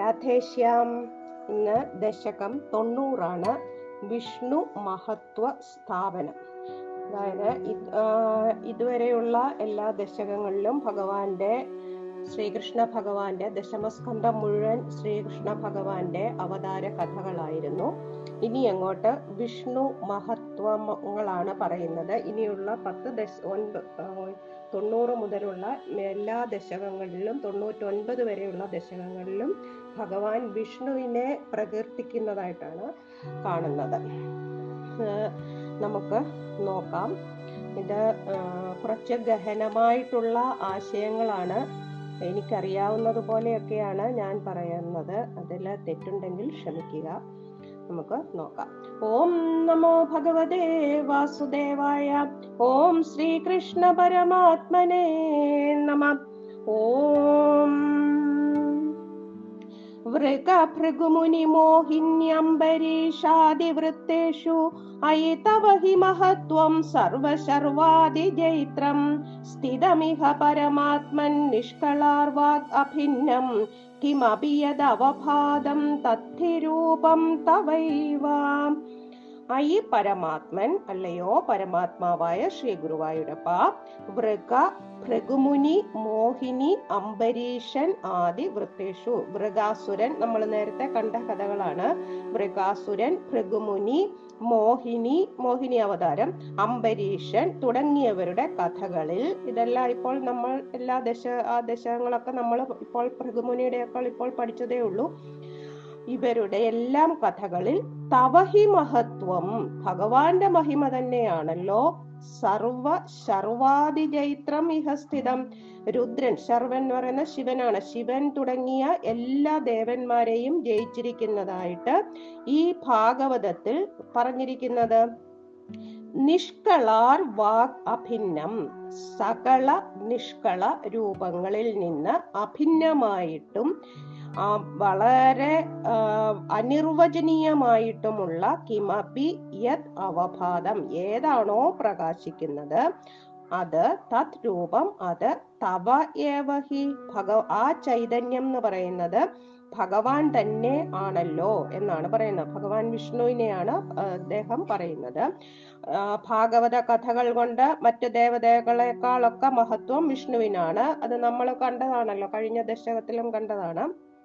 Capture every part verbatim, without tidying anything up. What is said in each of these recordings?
രാധേശ്യാം. ഇന്ന് ദശകം തൊണ്ണൂറാണ്. വിഷ്ണു മഹത്വ സ്ഥാപനം. അതായത് ഇതുവരെയുള്ള എല്ലാ ദശകങ്ങളിലും ഭഗവാന്റെ ശ്രീകൃഷ്ണ ഭഗവാന്റെ ദശമസ്കന്ധം മുഴുവൻ ശ്രീകൃഷ്ണ ഭഗവാന്റെ അവതാര കഥകളായിരുന്നു. ഇനി അങ്ങോട്ട് വിഷ്ണു മഹത്വങ്ങളാണ് പറയുന്നത്. ഇനിയുള്ള പത്ത് ദശ ഒൻപത് തൊണ്ണൂറ് മുതലുള്ള എല്ലാ ദശകങ്ങളിലും തൊണ്ണൂറ്റൊൻപത് വരെയുള്ള ദശകങ്ങളിലും ഭഗവാൻ വിഷ്ണുവിനെ പ്രകീർത്തിക്കുന്നതായിട്ടാണ് കാണുന്നത്. നമുക്ക് നോക്കാം. ഇത് കുറച്ച് ഗഹനമായിട്ടുള്ള ആശയങ്ങളാണ്. എനിക്കറിയാവുന്നത് പോലെയൊക്കെയാണ് ഞാൻ പറയുന്നത്. അതിൽ തെറ്റുണ്ടെങ്കിൽ ക്ഷമിക്കുക. നമുക്ക് നോക്കാം. ഓം നമോ ഭഗവതേ വാസുദേവായ. ഓം ശ്രീകൃഷ്ണ പരമാത്മനേ നമഃ. ഓം വൃകഭൃഗുമുനി മോഹിന്യംബരീഷാദിവൃത്തേഷു അയി തവ ഹി മഹത്വം സർവശർവാദിജൈത്രം സ്ഥിതമിഹ പരമാത്മൻ നിഷ്കളാർവാഗ് അഭിന്നം കിമപി യദവഭാദം തദ്ധിരൂപം തവൈവ. അയി പരമാത്മൻ, അല്ലയോ പരമാത്മാവായ ശ്രീ ഗുരുവായൂരപ്പ, വൃക ഭൃഗുമുനി മോഹിനി അംബരീഷൻ ആദി വൃത്തേഷു. വൃകാസുരൻ നമ്മൾ നേരത്തെ കണ്ട കഥകളാണ്. വൃകാസുരൻ, ഭൃഗുമുനി, മോഹിനി, മോഹിനി അവതാരം, അംബരീഷൻ തുടങ്ങിയവരുടെ കഥകളിൽ, ഇതെല്ലാം ഇപ്പോൾ നമ്മൾ എല്ലാ ദശ ആ ദശകങ്ങളൊക്കെ നമ്മൾ ഇപ്പോൾ ഭൃഗുമുനിയുടെയൊക്കെ ഇപ്പോൾ പഠിച്ചതേ ഉള്ളൂ. ഇവരുടെ എല്ലാം കഥകളിൽ തവഹി മഹത്വം, ഭഗവാന്റെ മഹിമ തന്നെയാണല്ലോ. സർവ ശർവാദിജൈത്രം ഇഹ സ്ഥിതം. രുദ്രൻ, ശർവൻ എന്ന് പറയുന്ന ശിവനാണ്. ശിവൻ തുടങ്ങിയ എല്ലാ ദേവന്മാരെയും ജയിച്ചിരിക്കുന്നതായിട്ട് ഈ ഭാഗവതത്തിൽ പറഞ്ഞിരിക്കുന്നത്. നിഷ്കളാർ വാഗ് അഭിന്നം, സകല നിഷ്കള രൂപങ്ങളിൽ നിന്ന് അഭിന്നമായിട്ടും വളരെ അനിർവചനീയമായിട്ടുമുള്ള കിമപി യത് അവഭാദം, ഏതാണോ പ്രകാശിക്കുന്നത് അത്, തത് രൂപം അത്, തവ ഏവഹി ഭഗ, ആ ചൈതന്യം എന്ന് പറയുന്നത് ഭഗവാൻ തന്നെ ആണല്ലോ എന്നാണ് പറയുന്നത്. ഭഗവാൻ വിഷ്ണുവിനെയാണ് അദ്ദേഹം പറയുന്നത്. ഭാഗവത കഥകൾ കൊണ്ട് മറ്റു ദേവതകളെക്കാളൊക്കെ മഹത്വം വിഷ്ണുവിനാണ്. അത് നമ്മൾ കണ്ടതാണല്ലോ, കഴിഞ്ഞ ദശകത്തിലും കണ്ടതാണ്.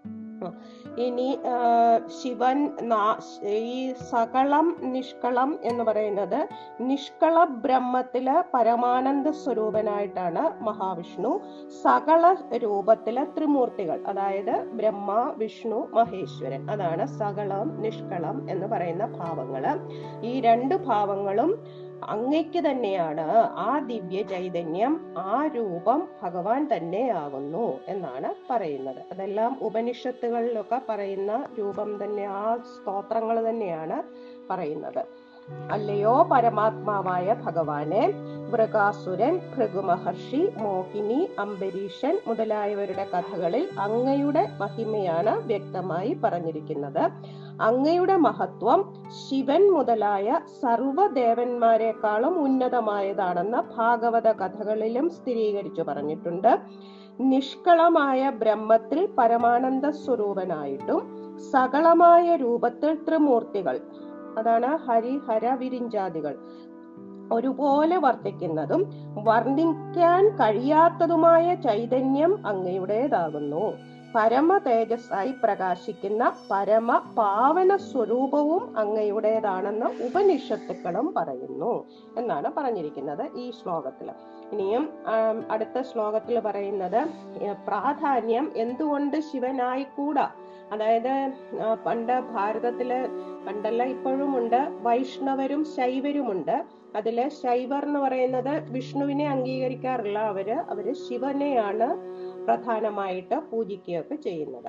ഇനി ശിവൻ, ഈ സകളം നിഷ്കളം എന്ന് പറയുന്നത് നിഷ്കള ബ്രഹ്മത്തില് പരമാനന്ദ സ്വരൂപനായിട്ടാണ് മഹാവിഷ്ണു. സകള രൂപത്തിലെ ത്രിമൂർത്തികൾ, അതായത് ബ്രഹ്മ, വിഷ്ണു, മഹേശ്വരൻ, അതാണ് സകളം നിഷ്കളം എന്ന് പറയുന്ന ഭാവങ്ങള്. ഈ രണ്ട് ഭാവങ്ങളും അങ്ങയ്ക്ക് തന്നെയാണ്. ആ ദിവ്യ ചൈതന്യം, ആ രൂപം ഭഗവാൻ തന്നെയാകുന്നു എന്നാണ് പറയുന്നത്. അതെല്ലാം ഉപനിഷത്തുകളിലൊക്കെ പറയുന്ന രൂപം തന്നെ, ആ സ്തോത്രങ്ങൾ തന്നെയാണ് പറയുന്നത്. അല്ലയോ പരമാത്മാവായ ഭഗവാനെ, വൃകാസുരൻ, ഭൃഗുമഹർഷി, മോഹിനി, അംബരീഷൻ മുതലായവരുടെ കഥകളിൽ അങ്ങയുടെ മഹിമയാണ് വ്യക്തമായി പറഞ്ഞിരിക്കുന്നത്. അങ്ങയുടെ മഹത്വം ശിവൻ മുതലായ സർവ്വദേവന്മാരെക്കാളും ഉന്നതമായതാണെന്ന് ഭാഗവത കഥകളിലും സ്ഥിരീകരിച്ചു പറഞ്ഞിട്ടുണ്ട്. നിഷ്കളമായ ബ്രഹ്മത്തിൽ പരമാനന്ദ സ്വരൂപനായിട്ടും സകളമായ രൂപത്തിൽ ത്രിമൂർത്തികൾ, അതാണ് ഹരി, ഹര, വിരിഞ്ചാദികൾ ഒരുപോലെ വർത്തിക്കുന്നതും വർണ്ണിക്കാൻ കഴിയാത്തതുമായ ചൈതന്യം അങ്ങയുടേതാകുന്നു. പരമ തേജസ്സായി പ്രകാശിക്കുന്ന പരമ പാവന സ്വരൂപവും അങ്ങയുടേതാണെന്ന് ഉപനിഷത്തുക്കളും പറയുന്നു എന്നാണ് പറഞ്ഞിരിക്കുന്നത് ഈ ശ്ലോകത്തില്. ഇനിയും അടുത്ത ശ്ലോകത്തിൽ പറയുന്നത് പ്രാധാന്യം എന്തുകൊണ്ട് ശിവനായിക്കൂടാ. അതായത് പണ്ട് ഭാരതത്തില്, പണ്ടല്ല ഇപ്പോഴും ഉണ്ട്, വൈഷ്ണവരും ശൈവരുമുണ്ട്. അതില് ശൈവർ എന്ന് പറയുന്നത് വിഷ്ണുവിനെ അംഗീകരിക്കാറില്ല. അവര് അവര് ശിവനെയാണ് പ്രധാനമായിട്ട് പൂജിക്കുകയൊക്കെ ചെയ്യുന്നത്.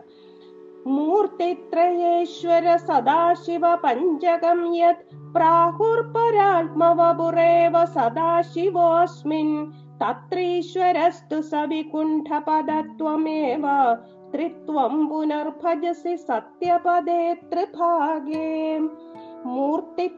മൂർത്തിത്രയേശ്വര സദാശിവ പഞ്ചകം യത് പ്രാഹുർപരാത്മവപുരേവ സദാശിവോസ്മിൻ തത്രീശ്വരസ്തു സവികുണ്ഠപദത്വമേവ ത്രിത്വം പുനർഭജസി സത്യപദേ ത്രിഭാഗേ.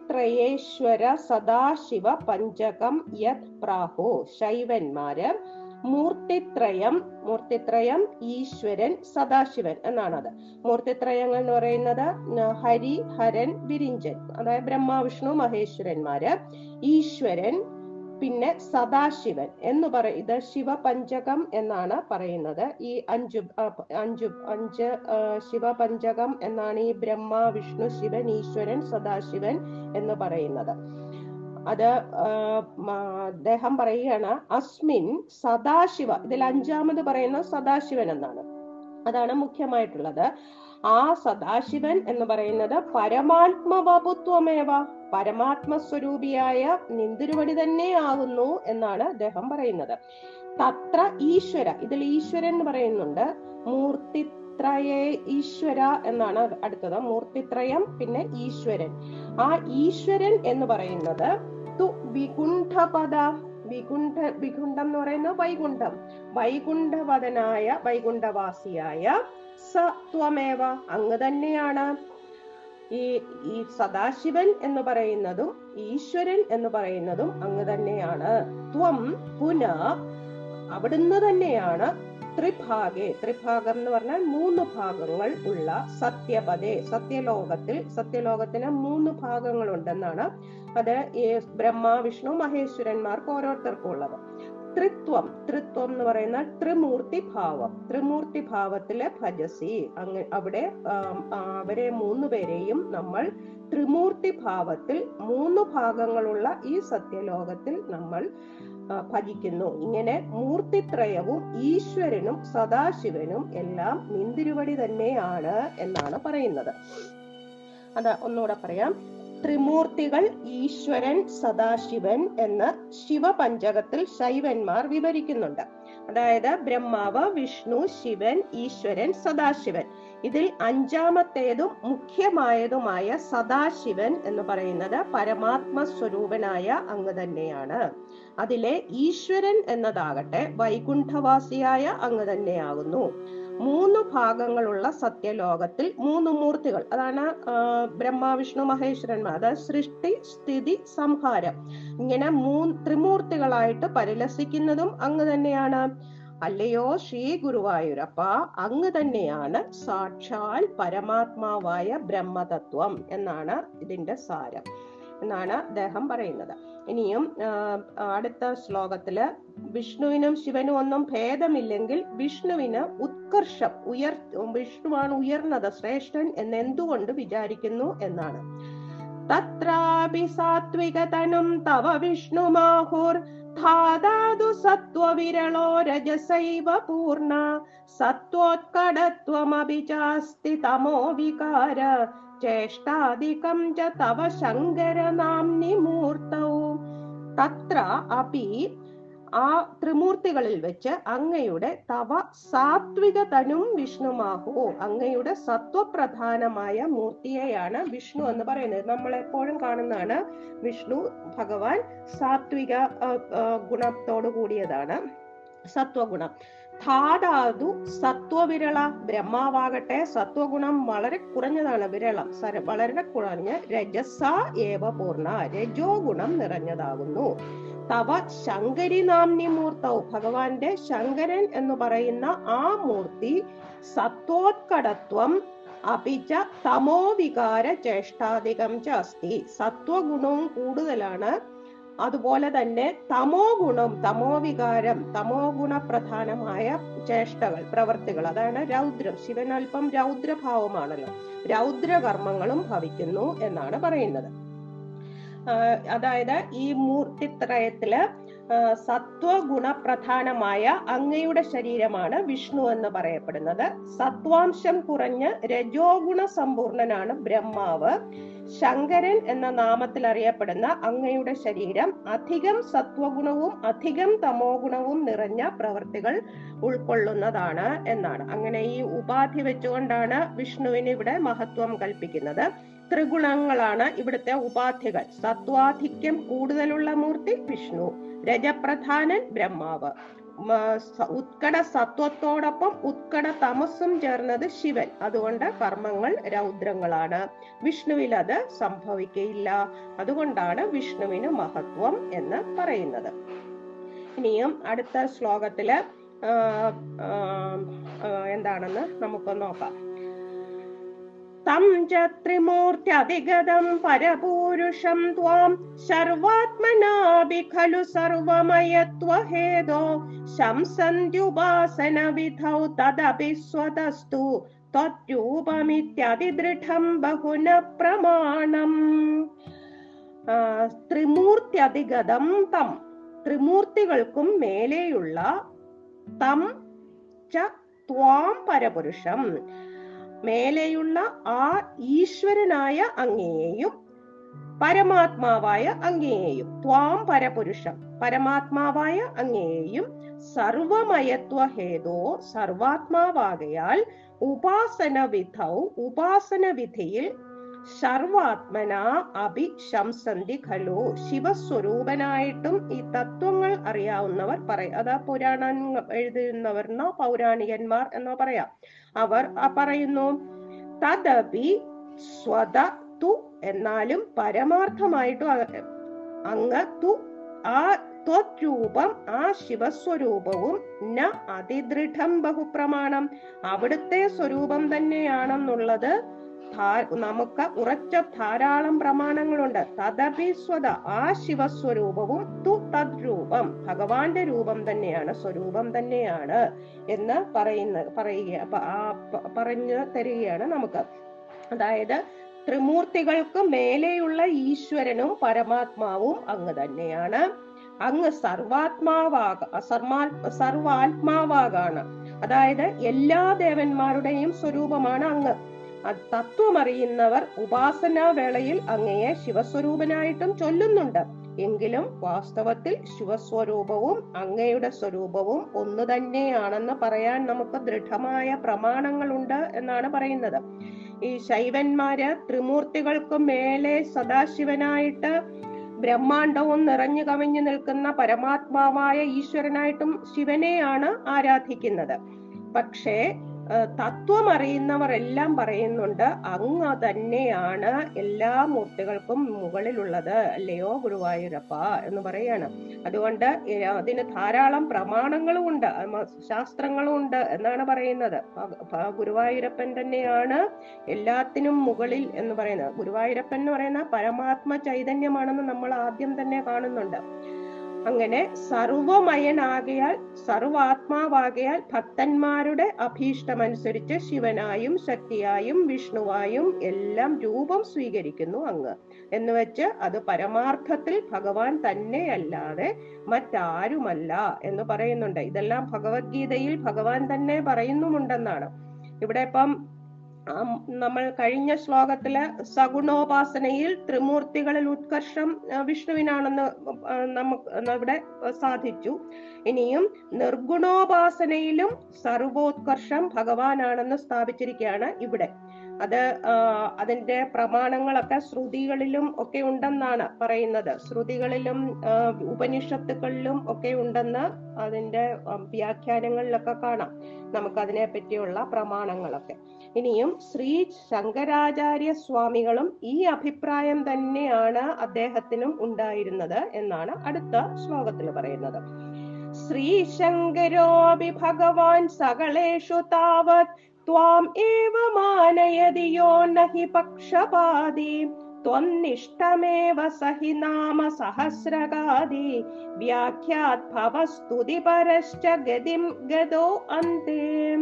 മൂർത്തിത്രയേശ്വര സദാശിവ പഞ്ചകം യത് പ്രാഹു. ശൈവന്മാര് മൂർത്തിത്രയം മൂർത്തിത്രയം ഈശ്വരൻ സദാശിവൻ എന്നാണത്. മൂർത്തിത്രയങ്ങൾ എന്ന് പറയുന്നത് ഹരി, ഹരൻ, വിരിഞ്ചൻ, അതായത് ബ്രഹ്മ, വിഷ്ണു, മഹേശ്വരന്മാര്, ഈശ്വരൻ, പിന്നെ സദാശിവൻ എന്ന് പറ ഇത് ശിവപഞ്ചകം എന്നാണ് പറയുന്നത്. ഈ അഞ്ചു അഞ്ചു അഞ്ച് ശിവപഞ്ചകം എന്നാണ് ഈ ബ്രഹ്മ, വിഷ്ണു, ശിവൻ, ഈശ്വരൻ, സദാശിവൻ എന്ന് പറയുന്നത്. അത് അദ്ദേഹം പറയുകയാണ് അസ്മിൻ സദാശിവ, ഇതിൽ അഞ്ചാമത് പറയുന്നത് സദാശിവൻ എന്നാണ്. അതാണ് മുഖ്യമായിട്ടുള്ളത്. ആ സദാശിവൻ എന്ന് പറയുന്നത് പരമാത്മവപുത്വമേവ, പരമാത്മസ്വരൂപിയായ നിന്തിരുവടി തന്നെ ആകുന്നു എന്നാണ് അദ്ദേഹം പറയുന്നത്. തത്ര ഈശ്വര, ഇതിൽ ഈശ്വരൻ എന്ന് പറയുന്നുണ്ട്. മൂർത്തിത്രയേ ഈശ്വര എന്നാണ് അടുത്തത്. മൂർത്തിത്രയം, പിന്നെ ഈശ്വരൻ. ആ ഈശ്വരൻ എന്ന് പറയുന്നത് തു വികുണ്ഠപദ, വികുണ്ഠ വികുണ്ഠം എന്ന് പറയുന്നത് വൈകുണ്ഠം, വൈകുണ്ഠവദനായ വൈകുണ്ഠവാസിയായ സത്വമേവ, അങ്ങ് തന്നെയാണ്. ഈ ഈ സദാശിവൻ എന്ന് പറയുന്നതും ഈശ്വരൻ എന്ന് പറയുന്നതും അങ്ങ് തന്നെയാണ്. ത്വം പുന, അവിടുന്ന് തന്നെയാണ്. ത്രിഭാഗേ, ത്രിഭാഗം എന്ന് പറഞ്ഞാൽ മൂന്ന് ഭാഗങ്ങൾ ഉള്ള സത്യപദേ, സത്യലോകത്തിൽ, സത്യലോകത്തിന് മൂന്ന് ഭാഗങ്ങൾ ഉണ്ടെന്നാണ്. അത് ഈ ബ്രഹ്മ, വിഷ്ണു, മഹേശ്വരന്മാർക്ക് ഓരോരുത്തർക്കും ഉള്ളത്. ത്രിത്വം, ത്രിത്വം എന്ന് പറയുന്ന ത്രിമൂർത്തി ഭാവം, ത്രിമൂർത്തി ഭാവത്തിലെ ഭജസി, അങ്ങ് അവിടെ അവരെ മൂന്ന് പേരെയും നമ്മൾ ത്രിമൂർത്തി ഭാവത്തിൽ മൂന്ന് ഭാഗങ്ങളുള്ള ഈ സത്യലോകത്തിൽ നമ്മൾ ഭജിക്കുന്നു. ഇങ്ങനെ മൂർത്തിത്രയവും ഈശ്വരനും സദാശിവനും എല്ലാം നിന്തിരുവടി തന്നെയാണ് എന്നാണ് പറയുന്നത്. അത് ഒന്നുകൂടെ പറയാം. ത്രിമൂർത്തികൾ ഈശ്വരൻ, സദാശിവൻ എന്ന് ശിവപഞ്ചകത്തിൽ ശൈവന്മാർ വിവരിക്കുന്നുണ്ട്. അതായത് ബ്രഹ്മാവ്, വിഷ്ണു, ശിവൻ, ഈശ്വരൻ, സദാശിവൻ. ഇതിൽ അഞ്ചാമത്തേതും മുഖ്യമായതുമായ സദാശിവൻ എന്ന് പറയുന്നത് പരമാത്മ സ്വരൂപനായ അങ്ങ് തന്നെയാണ്. അതിലെ ഈശ്വരൻ എന്നതാകട്ടെ വൈകുണ്ഠവാസിയായ അങ്ങ് തന്നെയാകുന്നു. മൂന്ന് ഭാഗങ്ങളുള്ള സത്യലോകത്തിൽ മൂന്ന് മൂർത്തികൾ, അതാണ് ബ്രഹ്മ, വിഷ്ണു, മഹേശ്വരന്മാർ. അതായത് സൃഷ്ടി, സ്ഥിതി, സംഹാരം, ഇങ്ങനെ മൂന്ന് ത്രിമൂർത്തികളായിട്ട് പരിലസിക്കുന്നതും അങ്ങ് തന്നെയാണ്. അല്ലയോ ശ്രീ ഗുരുവായൂരപ്പ, അങ്ങ് തന്നെയാണ് സാക്ഷാൽ പരമാത്മാവായ ബ്രഹ്മതത്വം എന്നാണ് ഇതിന്റെ സാരം എന്നാണ് അദ്ദേഹം പറയുന്നത്. ഇനിയും അടുത്ത ശ്ലോകത്തില് വിഷ്ണുവിനും ശിവനും ഒന്നും ഭേദമില്ലെങ്കിൽ വിഷ്ണുവിന് ഉത്കർഷം, ഉയർ വിഷ്ണുവാണ് ഉയർന്നത്, ശ്രേഷ്ഠൻ എന്ന് എന്തുകൊണ്ട് വിചാരിക്കുന്നു എന്നാണ്. തത്രാപി സാത്വികതനും തവ വിഷ്ണുമാഹുർ ധാതാതു സത്വവിരളോ രജസൈവ പൂർണ സത്വോത്കടത്വമപി ചാസ്തി തമോ വികാര ചേഷ്ടാദികം ച തവ ശങ്കര നാംനി മൂർത്തൗ. തത്ര അപി, ആ ത്രിമൂർത്തികളിൽ വെച്ച് അങ്ങയുടെ തവ സാത്വിക തനും വിഷ്ണുമാഹു, അങ്ങയുടെ സത്വപ്രധാനമായ മൂർത്തിയെയാണ് വിഷ്ണു എന്ന് പറയുന്നത്. നമ്മൾ എപ്പോഴും കാണുന്നതാണ് വിഷ്ണു ഭഗവാൻ സാത്വിക ഗുണത്തോടു കൂടിയതാണ്, സത്വഗുണം. ധാതാതു സത്വവിരള, ബ്രഹ്മാവാകട്ടെ സത്വഗുണം വളരെ കുറഞ്ഞതാണ്, വിരളം, വളരെ കുറഞ്ഞ. രജസ ഏവ പൂർണ്ണ, രജോ ഗുണം നിറഞ്ഞതാകുന്നു. തവ ശങ്കരി നാംനി മൂർത്തവും, ഭഗവാന്റെ ശങ്കരൻ എന്ന് പറയുന്ന ആ മൂർത്തി സത്വോത്കടത്വം അപിച്ച തമോ വികാര ചേഷ്ടാധികം ച അസ്തി, സത്വഗുണവും കൂടുതലാണ്. അതുപോലെ തന്നെ തമോ ഗുണം, തമോ വികാരം, തമോ ഗുണപ്രധാനമായ ചേഷ്ടകൾ, പ്രവർത്തികൾ, അതാണ് രൗദ്രം. ശിവൻ അല്പം രൗദ്രഭാവമാണല്ലോ, രൗദ്രകർമ്മങ്ങളും ഭവിക്കുന്നു എന്നാണ് പറയുന്നത്. അതായത് ഈ മൂർത്തിത്രയത്തില് സത്വഗുണപ്രധാനമായ അങ്ങയുടെ ശരീരമാണ് വിഷ്ണു എന്ന് പറയപ്പെടുന്നത്. സത്വാംശം കുറഞ്ഞ് രജോ ഗുണ സമ്പൂർണനാണ് ബ്രഹ്മാവ്. ശങ്കരൻ എന്ന നാമത്തിൽ അറിയപ്പെടുന്ന അങ്ങയുടെ ശരീരം അധികം സത്വഗുണവും അധികം തമോ ഗുണവും നിറഞ്ഞ പ്രവൃത്തികൾ ഉൾക്കൊള്ളുന്നതാണ് എന്നാണ്. അങ്ങനെ ഈ ഉപാധി വെച്ചുകൊണ്ടാണ് വിഷ്ണുവിന് ഇവിടെ മഹത്വം കൽപ്പിക്കുന്നത്. ത്രിഗുണങ്ങളാണ് ഇവിടുത്തെ ഉപാധികൾ. സത്വാധിക്യം കൂടുതലുള്ള മൂർത്തി വിഷ്ണു, രജപ്രധാനൻ ബ്രഹ്മാവ്, ഉത്കട സത്വത്തോടൊപ്പം ഉത്കട തമസ്സും ചേർന്നത് ശിവൻ. അതുകൊണ്ട് കർമ്മങ്ങൾ രൗദ്രങ്ങളാണ്. വിഷ്ണുവിൽ അത് സംഭവിക്കയില്ല. അതുകൊണ്ടാണ് വിഷ്ണുവിന് മഹത്വം എന്ന് പറയുന്നത്. ഇനിയും അടുത്ത ശ്ലോകത്തില് എന്താണെന്ന് നമുക്ക് നോക്കാം. തം ച ത്രിമൂർത്യധിഗതം പരപൂരുഷം ത്വാം സർവാത്മനാഭി ഖലു സർവമയത്വഹേതോ ശംസന്ത്യുപാസന വിധൗ തദപി സ്വതസ്തു ത്വരൂപമിത്യതിദൃഢം ബഹുന പ്രമാണം. ത്രിമൂർത്യധിഗതം തം, ത്രിമൂർത്തികൾക്കും മേലെയുള്ള തം ച ത്വാം പരപുരുഷം, മേലെയുള്ള ആ ഈശ്വരനായ അങ്ങയെയും പരമാത്മാവായ അങ്ങയെയും, ത്വാം പരപുരുഷം പരമാത്മാവായ അങ്ങയെയും സർവമയത്വ ഹേതോ സർവാത്മാവാകയാൽ ഉപാസന വിധൗ ഉപാസന വിധിയിൽ സർവാത്മന അഭിശംസന്തി ഖലു ശിവസ്വരൂപനായിട്ടും ഈ തത്വങ്ങൾ അറിയാവുന്നവർ പറയും. അതാ പുരാണങ്ങൾ എഴുതുന്നവർന്നോ പൗരാണികന്മാർ എന്നോ പറയാം. അവർ പറയുന്നു തദപി സ്വത തു, എന്നാലും പരമാർത്ഥമായിട്ടും അങ്ങ് തു ആ ത്വരൂപം ആ ശിവസ്വരൂപവും ന അതിദൃഢം ബഹുപ്രമാണം, അവിടുത്തെ സ്വരൂപം തന്നെയാണെന്നുള്ളത് നമുക്ക് ഉറച്ച ധാരാളം പ്രമാണങ്ങളുണ്ട്. തദപി സ്വത, ആ ശിവസ്വരൂപവും തു തദ്രൂപം, ഭഗവാന്റെ രൂപം തന്നെയാണ്, സ്വരൂപം തന്നെയാണ് എന്ന് പറയുന്ന പറയുക പറഞ്ഞു തരികയാണ് നമുക്ക്. അതായത് ത്രിമൂർത്തികൾക്ക് മേലെയുള്ള ഈശ്വരനും പരമാത്മാവും അങ്ങ് തന്നെയാണ്. അങ്ങ് സർവാത്മാവാക സർമാ സർവാത്മാവാകാണ്. അതായത് എല്ലാ ദേവന്മാരുടെയും സ്വരൂപമാണ് അങ്ങ്. തത്വമറിയുന്നവർ ഉപാസനാ വേളയിൽ അങ്ങയെ ശിവസ്വരൂപനായിട്ടും ചൊല്ലുന്നുണ്ട്. എങ്കിലും വാസ്തവത്തിൽ ശിവസ്വരൂപവും അങ്ങയുടെ സ്വരൂപവും ഒന്നു തന്നെയാണെന്ന് പറയാൻ നമുക്ക് ദൃഢമായ പ്രമാണങ്ങളുണ്ട് എന്നാണ് പറയുന്നത്. ഈ ശൈവന്മാര് ത്രിമൂർത്തികൾക്ക് മേലെ സദാശിവനായിട്ട് ബ്രഹ്മാണ്ടവും നിറഞ്ഞു കവിഞ്ഞു നിൽക്കുന്ന പരമാത്മാവായ ഈശ്വരനായിട്ടും ശിവനെയാണ് ആരാധിക്കുന്നത്. പക്ഷേ തത്വമറിയുന്നവർ എല്ലാം പറയുന്നുണ്ട് അങ്ങ് തന്നെയാണ് എല്ലാ മൂർത്തികൾക്കും മുകളിലുള്ളത്, അല്ലയോ ഗുരുവായൂരപ്പ എന്ന് പറയാണ്. അതുകൊണ്ട് അതിന് ധാരാളം പ്രമാണങ്ങളും ഉണ്ട്, ശാസ്ത്രങ്ങളും ഉണ്ട് എന്നാണ് പറയുന്നത്. ഗുരുവായൂരപ്പൻ തന്നെയാണ് എല്ലാത്തിനും മുകളിൽ എന്ന് പറയുന്നത്. ഗുരുവായൂരപ്പൻ എന്ന് പറയുന്ന പരമാത്മ ചൈതന്യമാണെന്ന് നമ്മൾ ആദ്യം തന്നെ കാണുന്നുണ്ട്. അങ്ങനെ സർവമയനാകയാൽ സർവാത്മാവാകയാൽ ഭക്തന്മാരുടെ അഭീഷ്ടമനുസരിച്ച് ശിവനായും ശക്തിയായും വിഷ്ണുവായും എല്ലാം രൂപം സ്വീകരിക്കുന്നു അങ്ങ് എന്ന് വെച്ച് അത് പരമാർത്ഥത്തിൽ ഭഗവാൻ തന്നെയല്ലാതെ മറ്റാരുമല്ല എന്ന് പറയുന്നുണ്ട്. ഇതെല്ലാം ഭഗവത്ഗീതയിൽ ഭഗവാൻ തന്നെ പറയുന്നുമുണ്ടെന്നാണ്. ഇവിടെ ഇപ്പം നമ്മൾ കഴിഞ്ഞ ശ്ലോകത്തില് സഗുണോപാസനയിൽ ത്രിമൂർത്തികളിൽ ഉത്കർഷം വിഷ്ണുവിനാണെന്ന് നമുക്ക് ഇവിടെ സാധിച്ചു. ഇനിയും നിർഗുണോപാസനയിലും സർവോത്കർഷം ഭഗവാനാണെന്ന് സ്ഥാപിച്ചിരിക്കുകയാണ് ഇവിടെ. അത് അതിന്റെ പ്രമാണങ്ങളൊക്കെ ശ്രുതികളിലും ഒക്കെ ഉണ്ടെന്നാണ് പറയുന്നത്. ശ്രുതികളിലും ഉപനിഷത്തുകളിലും ഒക്കെ ഉണ്ടെന്ന് അതിന്റെ വ്യാഖ്യാനങ്ങളിലൊക്കെ കാണാം നമുക്ക് അതിനെ പറ്റിയുള്ള പ്രമാണങ്ങളൊക്കെ. ഇനിയും ശ്രീ ശങ്കരാചാര്യ സ്വാമികളും ഈ അഭിപ്രായം തന്നെയാണ് അദ്ദേഹത്തിനും ഉണ്ടായിരുന്നത് എന്നാണ് അടുത്ത ശ്ലോകത്തിൽ പറയുന്നത്. ശ്രീ ശങ്കരോപി ഭഗവാൻ സകളേഷു താവത് ത്വാം ഏവ മാനയതി യോ നഹി പക്ഷപാതി ത്വന്നിഷ്ടമേവ സഹി നാമ സഹസ്രകാദി വ്യാഖ്യാത് ഭവസ്തുതി പരശ്ച ഗതിം ഗതോ അന്തേ.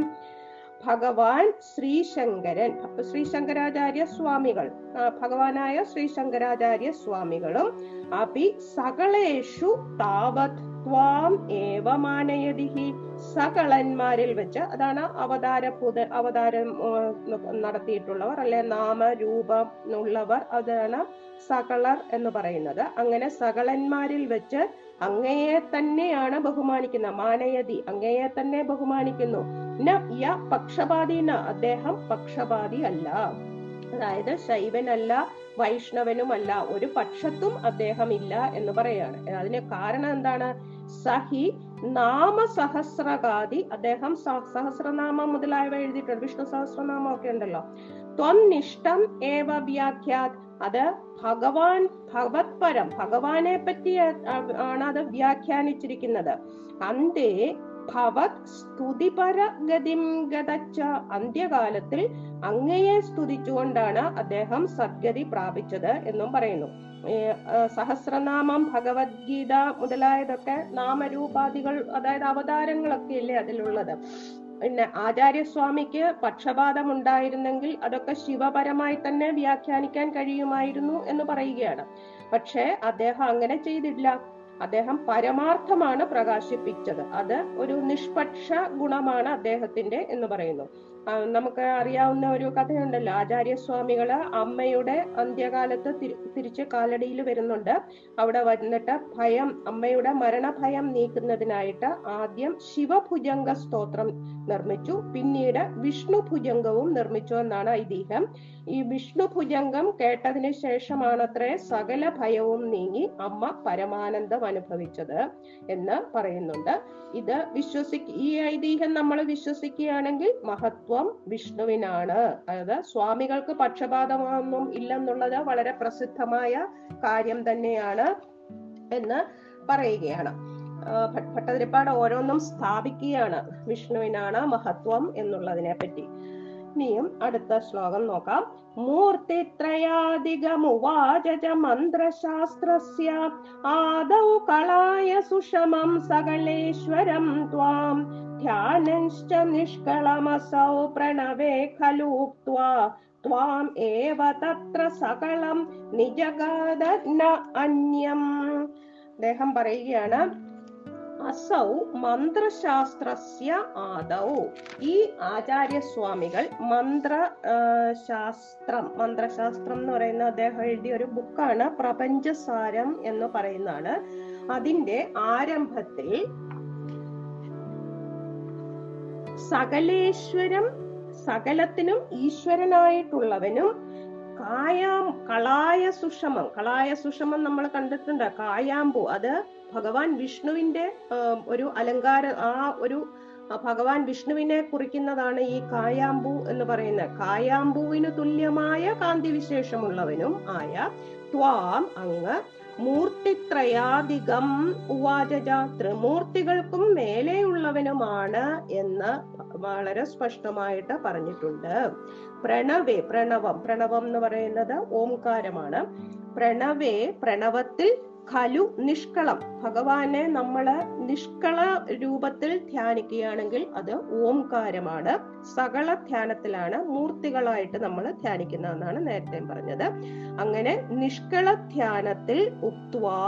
ഭഗവാൻ ശ്രീശങ്കരൻ, ശ്രീ ശങ്കരാചാര്യ സ്വാമികൾ, ഭഗവാനായ ശ്രീ ശങ്കരാചാര്യ സ്വാമികളും അപി സകളേഷു താവത് ത്വാം ഏവ മാനയതിഹി, സകളന്മാരിൽ വെച്ച്, അതാണ് അവതാര പുത അവതാരം നടത്തിയിട്ടുള്ളവർ അല്ലെ നാമരൂപം ഉള്ളവർ, അതാണ് സകളർ എന്ന് പറയുന്നത്. അങ്ങനെ സകളന്മാരിൽ വെച്ച് അങ്ങയെ തന്നെയാണ് ബഹുമാനിക്കുന്നത്. മാനയതി, അങ്ങയെ തന്നെ ബഹുമാനിക്കുന്നു. ന യ പക്ഷപാതി, ന അദ്ദേഹം പക്ഷപാതി അല്ല, അതായത് ശൈവനല്ല വൈഷ്ണവനുമല്ല, ഒരു പക്ഷത്തും അദ്ദേഹം ഇല്ല എന്ന് പറയാണ്. അതിന് കാരണം എന്താണ്? സഹി നാമ സഹസ്രകാദി, അദ്ദേഹം സഹസ്രനാമം മുതലായവ എഴുതിയിട്ടുണ്ട്, വിഷ്ണു സഹസ്രനാമം ഒക്കെ ഉണ്ടല്ലോ. ത്വന്നിഷ്ടം ഏവ വ്യാഖ്യാത്, അത് ഭഗവാൻ ഭഗവത്പരം ഭഗവാനെ പറ്റി ആണ് അത് വ്യാഖ്യാനിച്ചിരിക്കുന്നത്. അന്തേ ഭവത് സ്തുതിപര ഗതിം ഗതച്ച, അന്ത്യകാലത്തിൽ അങ്ങയെ സ്തുതിച്ചുകൊണ്ടാണ് അദ്ദേഹം സദ്ഗതി പ്രാപിച്ചത് എന്നും പറയുന്നു. സഹസ്രനാമം, ഭഗവത്ഗീത മുതലായതൊക്കെ നാമരൂപാദികൾ, അതായത് അവതാരങ്ങളൊക്കെ ഇല്ലേ അതിലുള്ളത്. പിന്നെ ആചാര്യസ്വാമിക്ക് പക്ഷപാതം ഉണ്ടായിരുന്നെങ്കിൽ അതൊക്കെ ശിവപരമായി തന്നെ വ്യാഖ്യാനിക്കാൻ കഴിയുമായിരുന്നു എന്ന് പറയുകയാണ്. പക്ഷെ അദ്ദേഹം അങ്ങനെ ചെയ്തില്ല. അദ്ദേഹം പരമാർത്ഥമാണ് പ്രകാശിപ്പിച്ചത്. അത് ഒരു നിഷ്പക്ഷ ഗുണമാണ് അദ്ദേഹത്തിന്റെ എന്ന് പറയുന്നു. നമുക്ക് അറിയാവുന്ന ഒരു കഥയുണ്ടല്ലോ, ആചാര്യസ്വാമികള് അമ്മയുടെ അന്ത്യകാലത്ത് തിരിച്ച് കാലടിയിൽ വരുന്നുണ്ട്. അവിടെ വന്നിട്ട് ഭയം, അമ്മയുടെ മരണഭയം നീക്കുന്നതിനായിട്ട് ആദ്യം ശിവഭുജംഗ സ്തോത്രം നിർമ്മിച്ചു, പിന്നീട് വിഷ്ണു ഭുജംഗവും നിർമ്മിച്ചു എന്നാണ് ഐതിഹ്യം. ഈ വിഷ്ണു ഭുജംഗം കേട്ടതിന് ശേഷമാണത്രേ സകല ഭയവും നീങ്ങി അമ്മ പരമാനന്ദം അനുഭവിച്ചത് എന്ന് പറയുന്നുണ്ട്. ഇത് വിശ്വസിക്ക ഈ ഐതിഹ്യം നമ്മൾ വിശ്വസിക്കുകയാണെങ്കിൽ മഹത്വം വിഷ്ണുവിനാണ്. അതായത് സ്വാമികൾക്ക് പക്ഷപാതമൊന്നും ഇല്ലെന്നുള്ളത് വളരെ പ്രസിദ്ധമായ കാര്യം തന്നെയാണ് എന്ന് പറയുകയാണ്. ഭട്ടതിരിപ്പാട് ഓരോന്നും സ്ഥാപിക്കുകയാണ് വിഷ്ണുവിനാണ് മഹത്വം എന്നുള്ളതിനെ പറ്റി. ഇനിയും അടുത്ത ശ്ലോകം നോക്കാം. മൂർത്തിത്രയാധികമുവാച മന്ത്രശാസ്ത്രസ്യ ആദൗ കളായ സുഷമം സകലേശ്വരം ത്വാം ധ്യാനശ്ച നിഷ്കളമസൗ പ്രണവേ ഖലൂക്ത്വാ ത്വാം ഏവ തത്ര സകളം നിജഗാദ ന അന്യം. അദ്ദേഹം പറയുകയാണ്, അസൗ മന്ത്രശാസ്ത്രസ്യ ആദൗ, ഈ ആചാര്യസ്വാമികൾ മന്ത്ര ശാസ്ത്രം മന്ത്രശാസ്ത്രം എന്ന് പറയുന്ന അദ്ദേഹം എഴുതിയ ഒരു ബുക്കാണ് പ്രപഞ്ചസാരം എന്ന് പറയുന്നതാണ്. അതിന്റെ ആരംഭത്തിൽ സകലേശ്വരം, സകലത്തിനും ഈശ്വരനായിട്ടുള്ളവനും കായാം കളായ സുഷമം, കളായ സുഷമം നമ്മൾ കണ്ടിട്ടുണ്ട്. കായാമ്പു, അത് ഭഗവാൻ വിഷ്ണുവിന്റെ ഒരു അലങ്കാര, ആ ഒരു ഭഗവാൻ വിഷ്ണുവിനെ കുറിക്കുന്നതാണ് ഈ കായാമ്പു എന്ന് പറയുന്നത്. കായാമ്പൂവിന് തുല്യമായ കാന്തി വിശേഷമുള്ളവനും ആയ ത്വാം, അങ്ങ് മൂർത്തിത്രയാധികം ഉവാചജ, ത്രിമൂർത്തികൾക്കും മേലെയുള്ളവനുമാണ് എന്ന് വളരെ സ്പഷ്ടമായിട്ട് പറഞ്ഞിട്ടുണ്ട്. പ്രണവേ, പ്രണവം, പ്രണവം എന്ന് പറയുന്നത് ഓംകാരമാണ്. പ്രണവേ, പ്രണവത്തിൽ ഖലു നിഷ്കളം, ഭഗവാനെ നമ്മള് നിഷ്കള രൂപത്തിൽ ധ്യാനിക്കുകയാണെങ്കിൽ അത് ഓംകാരമാണ്. സകള ധ്യാനത്തിലാണ് മൂർത്തികളായിട്ട് നമ്മൾ ധ്യാനിക്കുന്നതെന്നാണ് നേരത്തെ പറഞ്ഞത്. അങ്ങനെ നിഷ്കള ധ്യാനത്തിൽ ഉക്ത്വാ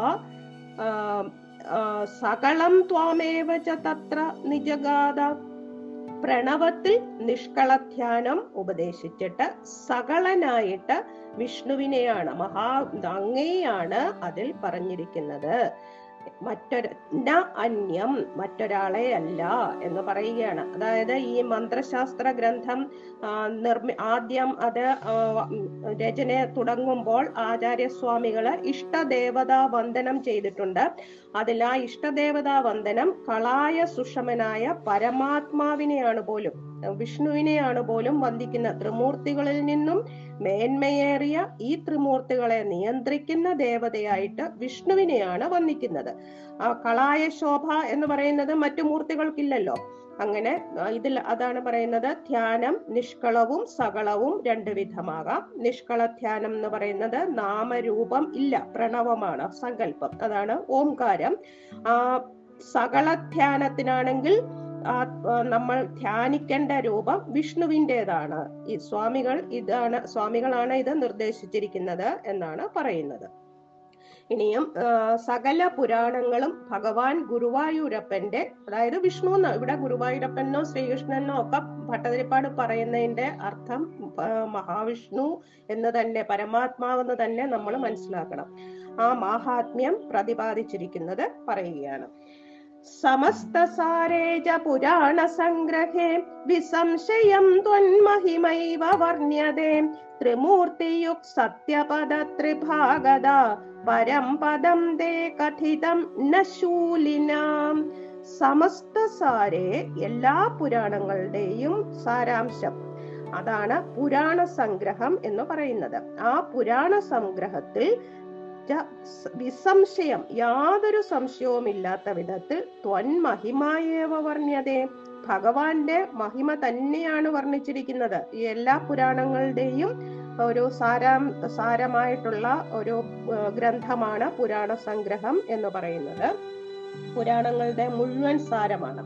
സകളം ത്വാമേവ ച തത്ര നിജഗാദ, പ്രണവത്തിൽ നിഷ്കള ധ്യാനം ഉപദേശിച്ചിട്ട് സകളനായിട്ട് വിഷ്ണുവിനെയാണ്, മഹാ അങ്ങയെയാണ് അതിൽ പറഞ്ഞിരിക്കുന്നത്. മറ്റൊരു ന അന്യം, മറ്റൊരാളെ അല്ല എന്ന് പറയുകയാണ്. അതായത് ഈ മന്ത്രശാസ്ത്ര ഗ്രന്ഥം നിർമ്മി ആദ്യം അത് രചന തുടങ്ങുമ്പോൾ ആചാര്യസ്വാമികള് ഇഷ്ടദേവതാ വന്ദനം ചെയ്തിട്ടുണ്ട്. അതിൽ ആ ഇഷ്ടദേവതാ വന്ദനം കളായ സുഷമനായ പരമാത്മാവിനെയാണ് പോലും, വിഷ്ണുവിനെയാണ് പോലും വന്ദിക്കുന്ന. ത്രിമൂർത്തികളിൽ നിന്നും മേന്മയേറിയ ഈ ത്രിമൂർത്തികളെ നിയന്ത്രിക്കുന്ന ദേവതയായിട്ട് വിഷ്ണുവിനെയാണ് വന്ദിക്കുന്നത്. ആ കളായ ശോഭ എന്ന് പറയുന്നത് മറ്റു മൂർത്തികൾക്കില്ലല്ലോ. അങ്ങനെ ഇതിൽ അതാണ് പറയുന്നത്, ധ്യാനം നിഷ്കളവും സകളവും രണ്ടു വിധമാകാം. നിഷ്കള ധ്യാനം എന്ന് പറയുന്നത് നാമരൂപം ഇല്ല, പ്രണവമാണ്, സങ്കല്പം, അതാണ് ഓംകാരം. ആ സകള ധ്യാനത്തിനാണെങ്കിൽ നമ്മൾ ധ്യാനിക്കേണ്ട രൂപം വിഷ്ണുവിൻ്റെതാണ്. ഈ സ്വാമികൾ ഇതാണ് സ്വാമികളാണ് ഇത് നിർദ്ദേശിച്ചിരിക്കുന്നത് എന്നാണ് പറയുന്നത്. ഇനിയും സകല പുരാണങ്ങളും ഭഗവാൻ ഗുരുവായൂരപ്പന്റെ, അതായത് വിഷ്ണു, ഇവിടെ ഗുരുവായൂരപ്പനോ ശ്രീകൃഷ്ണനോ ഒക്കെ ഭട്ടതിരിപ്പാട് പറയുന്നതിന്റെ അർത്ഥം മഹാവിഷ്ണു എന്ന് തന്നെ, പരമാത്മാവെന്ന് തന്നെ നമ്മൾ മനസ്സിലാക്കണം. ആ മാഹാത്മ്യം പ്രതിപാദിച്ചിരിക്കുന്നത് പറയുകയാണ്. സമസ്തസാരേജ പുരാണ സംഗ്രഹേ വിസംശയം ത്വന്മഹിമൈവ വർണ്യതേ ത്രിമൂർത്തിയുക് സത്യപദ ത്രിഭാഗദ പരം പദം ദേ കഥിതം ന ശൂലിനാം. സമസ്തസാരേ, എല്ലാ പുരാണങ്ങളുടെയും സാരാംശം, അതാണ് പുരാണ സംഗ്രഹം എന്ന് പറയുന്നത്. ആ പുരാണ സംഗ്രഹത്തിൽ വിസംശയം, യാതൊരു സംശയവും ഇല്ലാത്ത വിധത്തിൽ ത്വന്മഹിമായേവ വർണ്യതേ, ഭഗവാന്റെ മഹിമ തന്നെയാണ് വർണ്ണിച്ചിരിക്കുന്നത്. ഈ എല്ലാ പുരാണങ്ങളുടെയും ഒരു സാരം സാരമായിട്ടുള്ള ഒരു ഗ്രന്ഥമാണ് പുരാണ സംഗ്രഹം എന്ന് പറയുന്നത്. പുരാണങ്ങളുടെ മുഴുവൻ സാരമാണ്.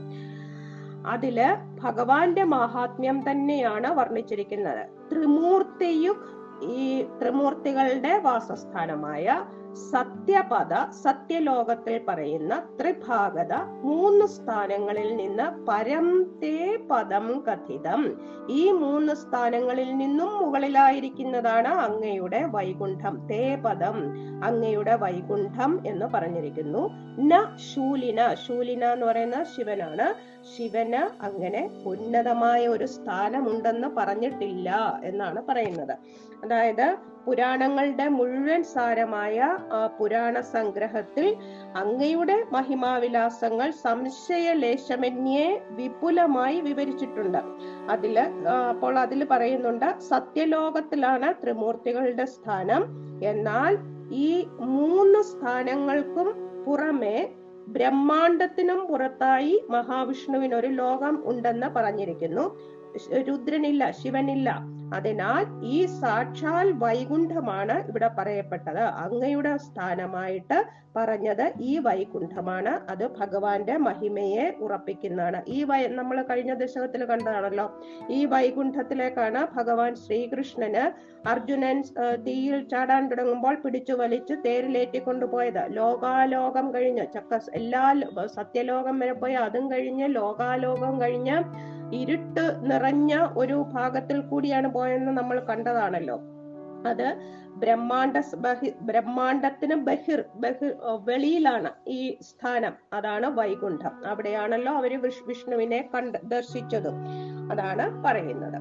അതില് ഭഗവാന്റെ മഹാത്മ്യം തന്നെയാണ് വർണ്ണിച്ചിരിക്കുന്നത്. ത്രിമൂർത്തിയുഗ്, ഈ ത്രിമൂർത്തികളുടെ വാസസ്ഥാനമായ സത്യപദ, സത്യലോകത്തിൽ പറയുന്ന ത്രിഭാഗത മൂന്ന് സ്ഥാനങ്ങളിൽ നിന്ന് പരം തേ പദം കഥിതം, ഈ മൂന്ന് സ്ഥാനങ്ങളിൽ നിന്നും മുകളിലായിരിക്കുന്നതാണ് അങ്ങയുടെ വൈകുണ്ഠം. തേ പദം, അങ്ങയുടെ വൈകുണ്ഠം എന്ന് പറഞ്ഞിരിക്കുന്നു. ന ശൂലിന, ശൂലിന എന്ന് പറയുന്ന ശിവനാണ്. ശിവന് അങ്ങനെ ഉന്നതമായ ഒരു സ്ഥാനമുണ്ടെന്ന് പറഞ്ഞിട്ടില്ല എന്നാണ് പറയുന്നത്. അതായത് പുരാണങ്ങളുടെ മുഴുവൻ സാരമായ പുരാണ സംഗ്രഹത്തിൽ അങ്ങയുടെ മഹിമാവിലാസങ്ങൾ സംശയലേശമന്യേ വിപുലമായി വിവരിച്ചിട്ടുണ്ട്. അതില് അപ്പോൾ അതിൽ പറയുന്നുണ്ട്, സത്യലോകത്തിലാണ് ത്രിമൂർത്തികളുടെ സ്ഥാനം. എന്നാൽ ഈ മൂന്ന് സ്ഥാനങ്ങൾക്കും പുറമെ ബ്രഹ്മാണ്ടത്തിനും പുറത്തായി മഹാവിഷ്ണുവിനൊരു ലോകം ഉണ്ടെന്ന് പറഞ്ഞിരിക്കുന്നു. രുദ്രനില്ല, ശിവനില്ല. അതിനാൽ ഈ സാക്ഷാൽ വൈകുണ്ഠമാണ് ഇവിടെ പറയപ്പെട്ടത്. അങ്ങയുടെ സ്ഥാനമായിട്ട് പറഞ്ഞത് ഈ വൈകുണ്ഠമാണ്. അത് ഭഗവാന്റെ മഹിമയെ ഉറപ്പിക്കുന്നതാണ്. ഈ വൈ നമ്മൾ കഴിഞ്ഞ ദശകത്തിൽ കണ്ടതാണല്ലോ. ഈ വൈകുണ്ഠത്തിലേക്കാണ് ഭഗവാൻ ശ്രീകൃഷ്ണന് അർജുനൻ തീയിൽ ചാടാൻ തുടങ്ങുമ്പോൾ പിടിച്ചു വലിച്ച് തേരിലേറ്റി കൊണ്ടുപോയത്. ലോകാലോകം കഴിഞ്ഞ് ചക്ക എല്ലാ സത്യലോകം വരെ പോയി അതും കഴിഞ്ഞ് ലോകാലോകം കഴിഞ്ഞ് ഇരുട്ട് നിറഞ്ഞ ഒരു ഭാഗത്തിൽ കൂടിയാണ് പോയെന്ന് നമ്മൾ കണ്ടതാണല്ലോ. അത് ബ്രഹ്മാണ്ട ബഹി ബ്രഹ്മാണ്ടത്തിന് ബഹിർ ബഹിർ വെളിയിലാണ് ഈ സ്ഥാനം. അതാണ് വൈകുണ്ഠം. അവിടെയാണല്ലോ അവര് വിഷ്ണുവിനെ കണ്ട് ദർശിച്ചതും. അതാണ് പറയുന്നത്.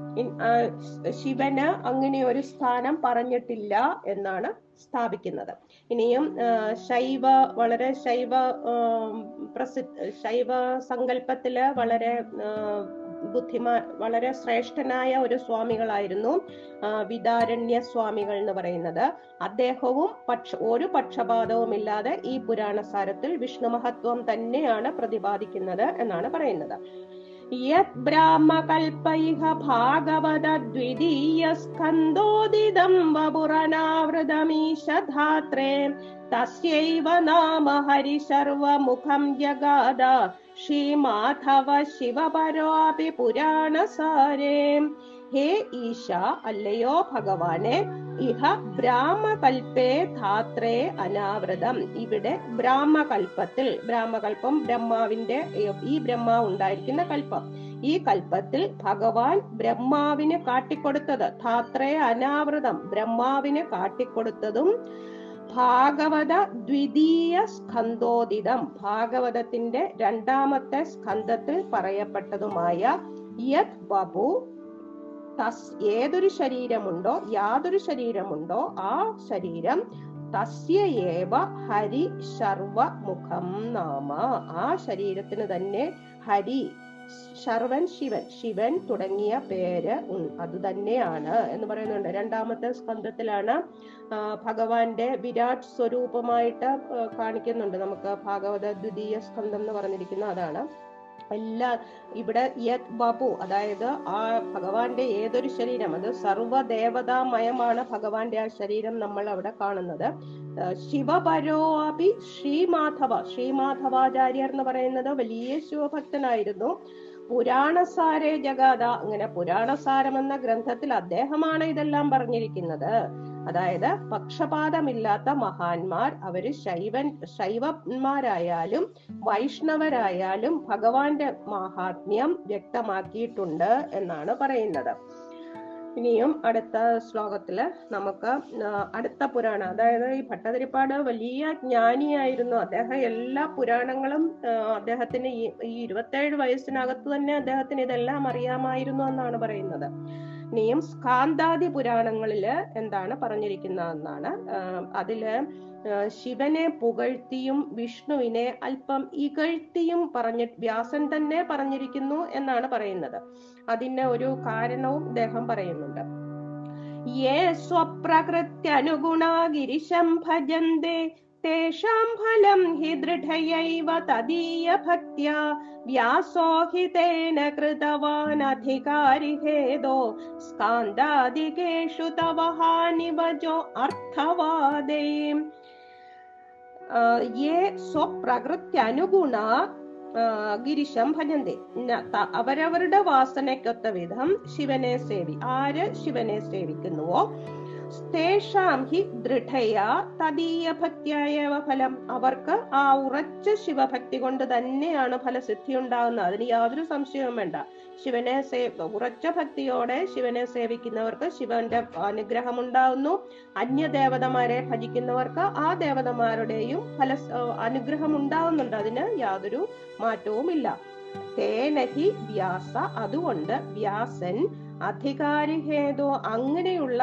ശിവന് അങ്ങനെ ഒരു സ്ഥാനം പറഞ്ഞിട്ടില്ല എന്നാണ് സ്ഥാപിക്കുന്നത്. ഇനിയും ശൈവ വളരെ ശൈവ പ്രസിദ്ധ ശൈവ സങ്കല്പത്തില് വളരെ ബുദ്ധിമാ വളരെ ശ്രേഷ്ഠനായ ഒരു സ്വാമികളായിരുന്നു വിദാരണ്യ സ്വാമികൾ എന്ന് പറയുന്നത്. അദ്ദേഹവും പക്ഷ ഒരു പക്ഷപാതവും ഇല്ലാതെ ഈ പുരാണസാരത്തിൽ വിഷ്ണു മഹത്വം തന്നെയാണ് പ്രതിപാദിക്കുന്നത് എന്നാണ് പറയുന്നത്. യത് ബ്രാഹ്മകൽപൈഹ ഭാഗവത ദ്വിതീയ സ്കന്ധോദിതം വപുരനാവൃതമീശധാത്രേ തസ്യൈവ നാമ ഹരി സർവമുഖം ജഗാദ ശ്രീമാധവ ശിവപരോപി പുരാണസാരേ. ഹേ ഈശ, അല്ലയോ ഭഗവാനെ, ഇഹ ബ്രാഹ്മകൽപേ ധാത്രേ അനാവൃതം. ഇവിടെ ബ്രാഹ്മകൽപ്പത്തിൽ, ബ്രാഹ്മകൽപ്പം ബ്രഹ്മാവിന്റെ, ഈ ബ്രഹ്മാവ് ഉണ്ടായിരിക്കുന്ന കൽപ്പം, ഈ കൽപ്പത്തിൽ ഭഗവാൻ ബ്രഹ്മാവിന് കാട്ടിക്കൊടുത്തത്, ധാത്രേ അനാവൃതം, ബ്രഹ്മാവിന് കാട്ടിക്കൊടുത്തതും ഭാഗവത ദ്വിതീയ സ്കന്ധോദിതം, ഭാഗവതത്തിന്റെ രണ്ടാമത്തെ സ്കന്ധത്തിൽ പറയപ്പെട്ടതുമായ യത് ബഭു, തസ് ഏതൊരു ശരീരമുണ്ടോ, യാതൊരു ശരീരമുണ്ടോ ആ ശരീരം, തസ്യ ഏവ ഹരി സർവമുഖം നാമ, ആ ശരീരത്തിന് തന്നെ ഹരി, ശർവൻ ശിവൻ, ശിവൻ തുടങ്ങിയ പേര് അത് തന്നെയാണ് എന്ന് പറയുന്നുണ്ട്. രണ്ടാമത്തെ സ്കന്ധത്തിലാണ് ഭഗവാന്റെ വിരാട് സ്വരൂപമായിട്ട് കാണിക്കുന്നുണ്ട്. നമുക്ക് ഭാഗവത ദ്വിതീയ സ്കന്ധം എന്ന് പറഞ്ഞിരിക്കുന്ന അതാണ്. എല്ലാ ഇവിടെ യത് ബഭു, അതായത് ആ ഭഗവാന്റെ ഏതൊരു ശരീരം, അത് സർവദേവതാമയമാണ് ഭഗവാന്റെ ആ ശരീരം നമ്മൾ അവിടെ കാണുന്നത്. ശിവപരോ അപി ശ്രീമാധവ, ശ്രീമാധവാചാര്യർ എന്ന് പറയുന്നത് വലിയ ശിവഭക്തനായിരുന്നു. പുരാണസാരേ ജഗാദ, അങ്ങനെ പുരാണസാരം എന്ന ഗ്രന്ഥത്തിൽ അദ്ദേഹമാണ് ഇതെല്ലാം പറഞ്ഞിരിക്കുന്നത്. അതായത് പക്ഷപാതമില്ലാത്ത മഹാന്മാർ, അവര് ശൈവൻ ശൈവന്മാരായാലും വൈഷ്ണവരായാലും ഭഗവാന്റെ മഹാത്മ്യം വ്യക്തമാക്കിയിട്ടുണ്ട് എന്നാണ് പറയുന്നത്. ഇനിയും അടുത്ത ശ്ലോകത്തില് നമുക്ക് അടുത്ത പുരാണം, അതായത് ഈ ഭട്ടതിരിപ്പാട് വലിയ ജ്ഞാനിയായിരുന്നു. അദ്ദേഹം എല്ലാ പുരാണങ്ങളും അദ്ദേഹത്തിന് ഈ ഇരുപത്തേഴ് വയസ്സിനകത്ത് തന്നെ അദ്ദേഹത്തിന് ഇതെല്ലാം അറിയാമായിരുന്നു എന്നാണ് പറയുന്നത്. ഇനിയും സ്കാന്ദാദി പുരാണങ്ങളില് എന്താണ് പറഞ്ഞിരിക്കുന്നതെന്നാണ്. അതില് ശിവനെ പുകഴ്ത്തിയും വിഷ്ണുവിനെ അല്പം ഇകഴ്ത്തിയും പറഞ്ഞ് വ്യാസൻ തന്നെ പറഞ്ഞിരിക്കുന്നു എന്നാണ് പറയുന്നത്. അതിന് ഒരു കാരണവും അദ്ദേഹം പറയുന്നുണ്ട്. യേ സ്വപ്രകൃത്യനുഗുണാ ഗിരിശം ഭജന്തെ തേഷാം ഫലം ഹി ദൃഢയൈവ തദീയ ഭക്ത്യാ വ്യാസോ ഹി തേന കൃതവാൻ അധികാരി ഹേതോ സ്കാന്ദാദികേഷു തവ ഹാനിവജോ അർത്ഥവാദേ. യേ സ്വപ്രകൃത്യനുഗുണ ഗിരിശം ഭജന്തെ, അവരവരുടെ വാസനയ്ക്കൊത്ത വിധം ശിവനെ സേവി ആര് ശിവനെ സേവിക്കുന്നുവോ തേഷാം ഹി ദൃഢയ തദീയ ഭക്തിയായവ ഫലം, അവർക്ക് ആ ഉറച്ച ശിവഭക്തി കൊണ്ട് തന്നെയാണ് ഫലസിദ്ധി ഉണ്ടാകുന്നത്. അതിന് യാതൊരു സംശയവും വേണ്ട. ശിവനെ സേ ഉറച്ച ഭക്തിയോടെ ശിവനെ സേവിക്കുന്നവർക്ക് ശിവന്റെ അനുഗ്രഹം ഉണ്ടാകുന്നു. അന്യദേവതമാരെ ഭജിക്കുന്നവർക്ക് ആ ദേവതമാരുടെയും ഫല അനുഗ്രഹം ഉണ്ടാവുന്നുണ്ട്. അതിന് യാതൊരു മാറ്റവുമില്ല. തേനഹി വ്യാസ, അതുകൊണ്ട് വ്യാസൻ അധികാരി ഹേതോ, അങ്ങനെയുള്ള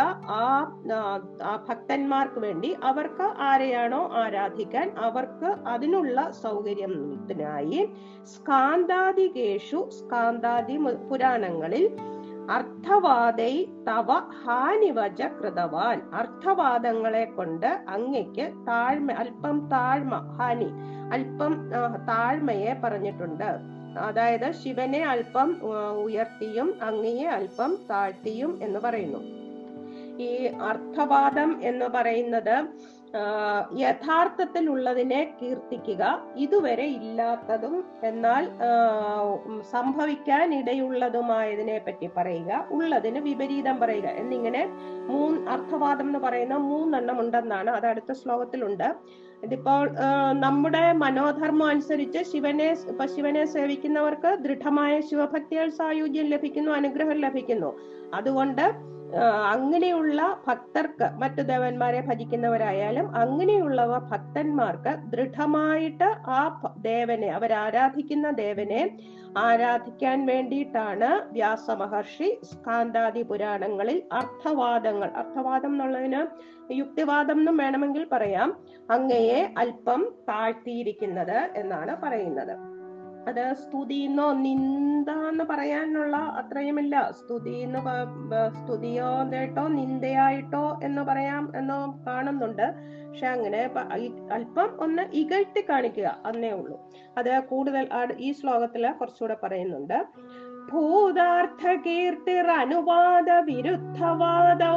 ആ ഭക്തന്മാർക്ക് വേണ്ടി അവർക്ക് ആരെയാണോ ആരാധിക്കാൻ അവർക്ക് അതിനുള്ള സൗകര്യത്തിനായി സ്കാന്ദാദികേഷു, സ്കാന്ദാദി പുരാണങ്ങളിൽ അർത്ഥവാദൈ തവ ഹാനിവച കൃതവാൻ, അർത്ഥവാദങ്ങളെ കൊണ്ട് അങ്ങയ്ക്ക് താഴ്മ അല്പം താഴ്മ ഹാനി അല്പം താഴ്മയെ പറഞ്ഞിട്ടുണ്ട്. അതായത് ശിവനെ അല്പം ഉയർത്തിയും അങ്ങയെ അല്പം താഴ്ത്തിയും എന്ന് പറയുന്നു. ഈ അർത്ഥവാദം എന്ന് പറയുന്നത് യഥാർത്ഥത്തിൽ ഉള്ളതിനെ കീർത്തിക്കുക, ഇതുവരെ ഇല്ലാത്തതും എന്നാൽ സംഭവിക്കാൻ ഇടയുള്ളതുമായതിനെ പറ്റി പറയുക, ഉള്ളതിന് വിപരീതം പറയുക എന്നിങ്ങനെ മൂന്ന് അർത്ഥവാദം എന്ന് പറയുന്ന മൂന്നെണ്ണം ഉണ്ടെന്നാണ്. അത് അടുത്ത ശ്ലോകത്തിലുണ്ട്. ഇതിപ്പോൾ നമ്മുടെ മനോധർമ്മം അനുസരിച്ച് ശിവനെ ഇപ്പൊ ശിവനെ സേവിക്കുന്നവർക്ക് ദൃഢമായ ശിവഭക്തിയാൽ സായുജ്യം ലഭിക്കുന്നു, അനുഗ്രഹം ലഭിക്കുന്നു. അതുകൊണ്ട് അങ്ങനെയുള്ള ഭക്തർക്ക്, മറ്റു ദേവന്മാരെ ഭജിക്കുന്നവരായാലും അങ്ങനെയുള്ളവ ഭക്തന്മാർക്ക് ദൃഢമായിട്ട് ആ ദേവനെ, അവരാരാധിക്കുന്ന ദേവനെ ആരാധിക്കാൻ വേണ്ടിയിട്ടാണ് വ്യാസ മഹർഷി സ്കാന്ദാദി പുരാണങ്ങളിൽ അർത്ഥവാദങ്ങൾ, അർത്ഥവാദം എന്നുള്ളതിന് യുക്തിവാദം എന്നും വേണമെങ്കിൽ പറയാം, അങ്ങയെ അല്പം താഴ്ത്തിയിരിക്കുന്നത് എന്നാണ് പറയുന്നത്. അത് സ്തുതിന്നോ നിന്ദ എന്ന് പറയാനുള്ള അത്രയുമില്ല. സ്തുതി എന്ന് സ്തുതിയോ കേട്ടോ നിന്ദയായിട്ടോ എന്ന് പറയാം എന്നോ കാണുന്നുണ്ട്. പക്ഷെ അങ്ങനെ അല്പം ഒന്ന് ഇകഴ്ത്തി കാണിക്കുക എന്നേ ഉള്ളൂ. അത് കൂടുതൽ ഈ ശ്ലോകത്തില് കുറച്ചുകൂടെ പറയുന്നുണ്ട്. ഭൂതാർത്ഥ കീർത്തിർ അനുവാദ വിരുദ്ധവാദൗ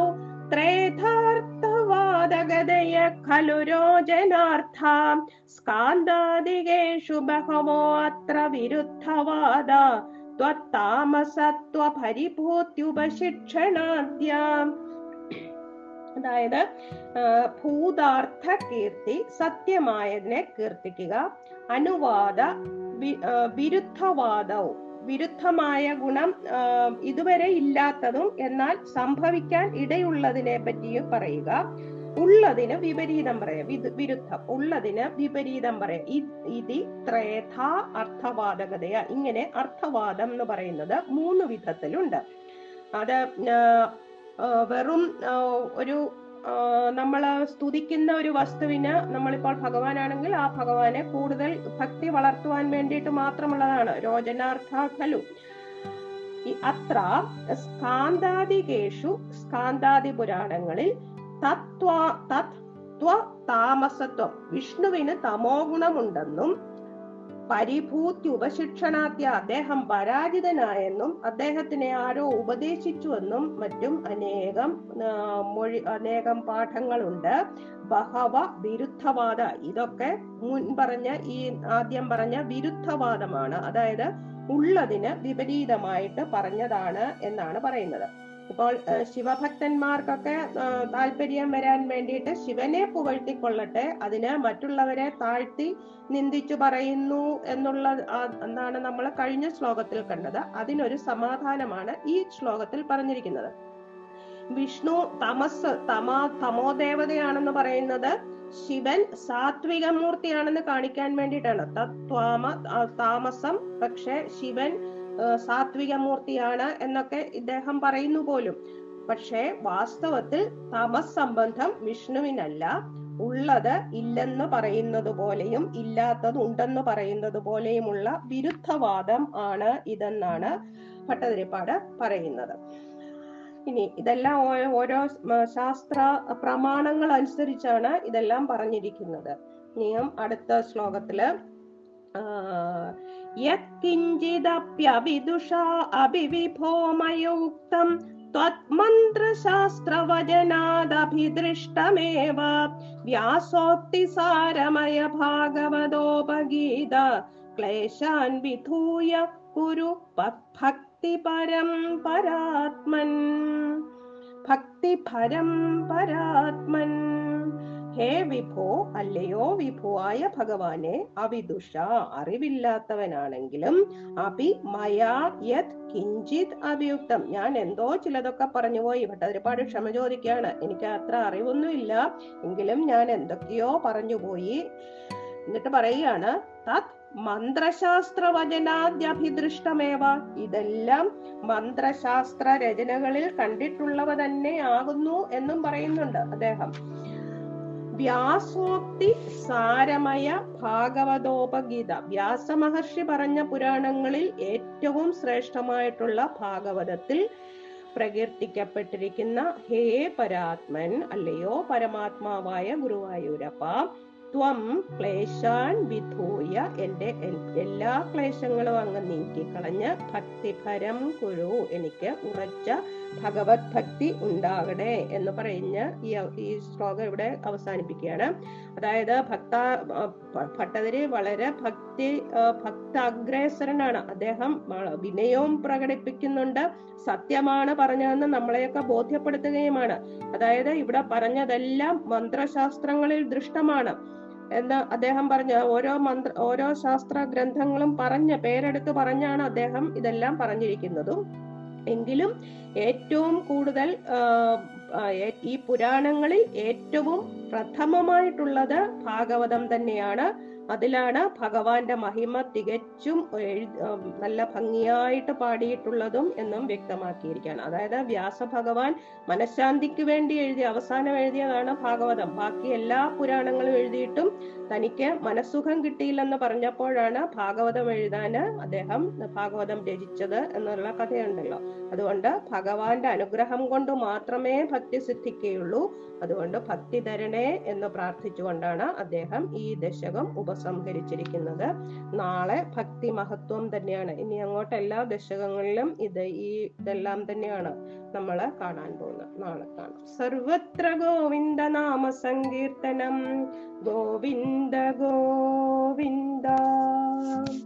ത്രേഥാർത്ഥവാദഗതയ ഖലു രോചനാർത്ഥാം സ്കാന്ദാദികേഷു ബഹവോ അത്ര വിരുദ്ധവാദ ത്വത്താമസത്വ പരിഭൂത്യുപശിക്ഷണാദ്യാം. അതായത് ഭൂതാർത്ഥ കീർത്തി, സത്യമായതിനെ കീർത്തിക്കുക, അനുവാദ വിരുദ്ധവാദവും, വിരുദ്ധമായ ഗുണം ഇതുവരെ ഇല്ലാത്തതും എന്നാൽ സംഭവിക്കാൻ ഇടയുള്ളതിനെ പറ്റിയും പറയുക, ഉള്ളതിന് വിപരീതം പറയാം, വിരുദ്ധം ഉള്ളതിന് വിപരീതം പറയാം. ഇതി ത്രേഥ അർത്ഥവാദകതയ. ഇങ്ങനെ അർത്ഥവാദം എന്ന് പറയുന്നത് മൂന്ന് വിധത്തിലുണ്ട്. അത് വെറും ഒരു നമ്മള് സ്തുതിക്കുന്ന ഒരു വസ്തുവിന്, നമ്മളിപ്പോൾ ഭഗവാനാണെങ്കിൽ ആ ഭഗവാനെ കൂടുതൽ ഭക്തി വളർത്തുവാൻ വേണ്ടിയിട്ട് മാത്രമുള്ളതാണ്. രോചനാർത്ഥ ഖലു. അത്ര സ്കാന്ദാദികേഷു, സ്കാന്ദാദി പുരാണങ്ങളിൽ തത്വ തത്വ താമസത്വം, വിഷ്ണുവിന് തമോ ഗുണമുണ്ടെന്നും പരിഭൂതി ഉപശിക്ഷണാദ്യ, അദ്ദേഹം പരാജിതനായെന്നും അദ്ദേഹത്തിനെ ആരോ ഉപദേശിച്ചുവെന്നും മറ്റും അനേകം മൊഴി അനേകം പാഠങ്ങളുണ്ട്. ബഹവ വിരുദ്ധവാദ, ഇതൊക്കെ മുൻ പറഞ്ഞ ഈ ആദ്യം പറഞ്ഞ വിരുദ്ധവാദമാണ്. അതായത് ഉള്ളതിന് വിപരീതമായിട്ട് പറഞ്ഞതാണ് എന്നാണ് പറയുന്നത്. ഇപ്പോൾ ശിവഭക്തന്മാർക്കൊക്കെ താല്പര്യം വരാൻ വേണ്ടിയിട്ട് ശിവനെ പുകഴ്ത്തിക്കൊള്ളട്ടെ, അതിന് മറ്റുള്ളവരെ താഴ്ത്തി നിന്ദിച്ചു പറയുന്നു എന്നുള്ള എന്നാണ് നമ്മൾ കഴിഞ്ഞ ശ്ലോകത്തിൽ കണ്ടത്. അതിനൊരു സമാധാനമാണ് ഈ ശ്ലോകത്തിൽ പറഞ്ഞിരിക്കുന്നത്. വിഷ്ണു തമസ് തമാ തമോദേവതയാണെന്ന് പറയുന്നത് ശിവൻ സാത്വിക മൂർത്തിയാണെന്ന് കാണിക്കാൻ വേണ്ടിയിട്ടാണ്. തത്വാമ താമസം, പക്ഷെ ശിവൻ സാത്വിക മൂർത്തിയാണ് എന്നൊക്കെ ഇദ്ദേഹം പറയുന്നു പോലും. പക്ഷേ വാസ്തവത്തിൽ തമസ് സംബന്ധം വിഷ്ണുവിനല്ല. ഉള്ളത് ഇല്ലെന്ന് പറയുന്നത് പോലെയും ഇല്ലാത്തത് ഉണ്ടെന്ന് പറയുന്നത് പോലെയുമുള്ള വിരുദ്ധവാദം ആണ് ഇതെന്നാണ് ഭട്ടതിരിപ്പാട് പറയുന്നത്. ഇനി ഇതെല്ലാം ഓരോ ശാസ്ത്ര പ്രമാണങ്ങൾ അനുസരിച്ചാണ് ഇതെല്ലാം പറഞ്ഞിരിക്കുന്നത്. ഇനിയും അടുത്ത ശ്ലോകത്തില് യത്കിഞ്ചിദപ്യവിദുഷാ അഭിവിഭോമയുക്തം ത്വന്മന്ത്രശാസ്ത്രവചനാദഭിദൃഷ്ടമേവ വ്യാസോക്തിസാരമയ ഭാഗവതോപഗീത ക്ലേശാൻ വിധൂയ കുരു ഭക്തിപരം പരാത്മൻ. ഭക്തിപരം പരാത്മൻ. ഹേ വിഭോ, അല്ലയോ വിഭുവായ ഭഗവാനെ, അവിദുഷ, അറിവില്ലാത്തവനാണെങ്കിലും, അഭി മയാ യത് കിഞ്ചിത് അഭിയുക്തം, ഞാൻ എന്തോ ചിലതൊക്കെ പറഞ്ഞുപോയി, ഭട്ടതിരിപ്പാട് ക്ഷമ ചോദിക്കുകയാണ്. എനിക്ക് അത്ര അറിവൊന്നുമില്ല, എങ്കിലും ഞാൻ എന്തൊക്കെയോ പറഞ്ഞുപോയി. എന്നിട്ട് പറയുകയാണ്, തത് മന്ത്രശാസ്ത്ര വചനാദ്യഭിദൃഷ്ടമേവ, ഇതെല്ലാം മന്ത്രശാസ്ത്ര രചനകളിൽ കണ്ടിട്ടുള്ളവ തന്നെ ആകുന്നു എന്നും പറയുന്നുണ്ട് അദ്ദേഹം. വ്യാസോക്തി സാരമയ ഭാഗവതോപഗീത, വ്യാസമഹർഷി പറഞ്ഞ പുരാണങ്ങളിൽ ഏറ്റവും ശ്രേഷ്ഠമായിട്ടുള്ള ഭാഗവതത്തിൽ പ്രകീർത്തിക്കപ്പെട്ടിരിക്കുന്ന ഹേ പരാത്മൻ, അല്ലയോ പരമാത്മാവായ ഗുരുവായൂരപ്പ, ത്വം ക്ലേശാൻ വിധൂയ, എന്റെ എല്ലാ ക്ലേശങ്ങളും അങ്ങ് നീക്കിക്കളഞ്ഞ് ഭക്തിപരം കുരു, എനിക്ക് ഉറച്ച ഭഗവത് ഭക്തി ഉണ്ടാകണേ എന്ന് പറഞ്ഞ് ഈ ഈ ശ്ലോകം ഇവിടെ അവസാനിപ്പിക്കുകയാണ്. അതായത് ഭക്ത ഭട്ടതിരി വളരെ ഭക്തി ഭക്താഗ്രേസരനാണ്. അദ്ദേഹം വിനയവും പ്രകടിപ്പിക്കുന്നുണ്ട്, സത്യമാണ് പറഞ്ഞതെന്ന് നമ്മളെയൊക്കെ ബോധ്യപ്പെടുത്തുകയുമാണ്. അതായത് ഇവിടെ പറഞ്ഞതെല്ലാം മന്ത്രശാസ്ത്രങ്ങളിൽ ദൃഷ്ടമാണ് എന്ന് അദ്ദേഹം പറഞ്ഞ ഓരോ മന്ത്ര ഓരോ ശാസ്ത്ര ഗ്രന്ഥങ്ങളും പറഞ്ഞ പേരെടുത്ത് പറഞ്ഞാണ് അദ്ദേഹം ഇതെല്ലാം പറഞ്ഞിരിക്കുന്നതും. എങ്കിലും ഏറ്റവും കൂടുതൽ ഈ പുരാണങ്ങളിൽ ഏറ്റവും പ്രഥമമായിട്ടുള്ളത് ഭാഗവതം തന്നെയാണ്. അതിലാണ് ഭഗവാന്റെ മഹിമ തികച്ചും നല്ല ഭംഗിയായിട്ട് പാടിയിട്ടുള്ളതും എന്നും വ്യക്തമാക്കിയിരിക്കുകയാണ്. അതായത് വ്യാസ ഭഗവാൻ മനഃശാന്തിക്ക് വേണ്ടി എഴുതിയ അവസാനം എഴുതിയതാണ് ഭാഗവതം. ബാക്കി എല്ലാ പുരാണങ്ങളും എഴുതിയിട്ടും തനിക്ക് മനസ്സുഖം കിട്ടിയില്ലെന്ന് പറഞ്ഞപ്പോഴാണ് ഭാഗവതം എഴുതാന് അദ്ദേഹം ഭാഗവതം രചിച്ചത് എന്നുള്ള കഥയുണ്ടല്ലോ. അതുകൊണ്ട് ഭഗവാന്റെ അനുഗ്രഹം കൊണ്ട് മാത്രമേ ഭക്തി സിദ്ധിക്കുകയുള്ളൂ. അതുകൊണ്ട് ഭക്തി തരണേ എന്ന് പ്രാർത്ഥിച്ചുകൊണ്ടാണ് അദ്ദേഹം ഈ ദശകം ഉപസംഹരിച്ചിരിക്കുന്നത്. നാളെ ഭക്തി മഹത്വം തന്നെയാണ്. ഇനി അങ്ങോട്ട് എല്ലാ ദശകങ്ങളിലും ഇത് ഈ ഇതെല്ലാം തന്നെയാണ് നമ്മൾ കാണാൻ പോകുന്നത്. നാളെ കാണാം. സർവത്ര ഗോവിന്ദ നാമ സങ്കീർത്തനം. ഗോവിന്ദ ഗോവിന്ദ.